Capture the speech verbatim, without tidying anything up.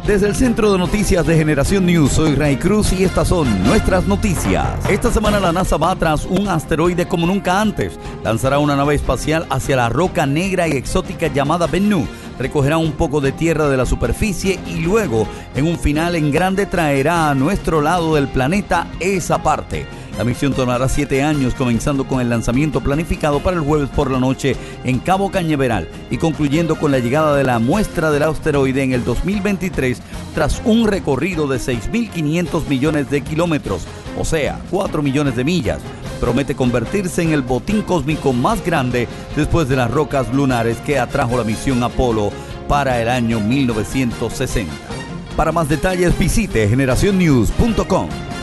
Desde el Centro de Noticias de Generación News, soy Ray Cruz y estas son nuestras noticias. Esta semana la NASA va tras un asteroide como nunca antes. Lanzará una nave espacial hacia la roca negra y exótica llamada Bennu. Recogerá un poco de tierra de la superficie y luego, en un final en grande, traerá a nuestro lado del planeta esa parte. La misión tomará siete años, comenzando con el lanzamiento planificado para el jueves por la noche en Cabo Cañaveral y concluyendo con la llegada de la muestra del asteroide en el dos mil veintitrés tras un recorrido de seis mil quinientos millones de kilómetros, o sea, cuatro millones de millas. Promete convertirse en el botín cósmico más grande después de las rocas lunares que atrajo la misión Apolo para el año mil novecientos sesenta. Para más detalles visite generación news punto com.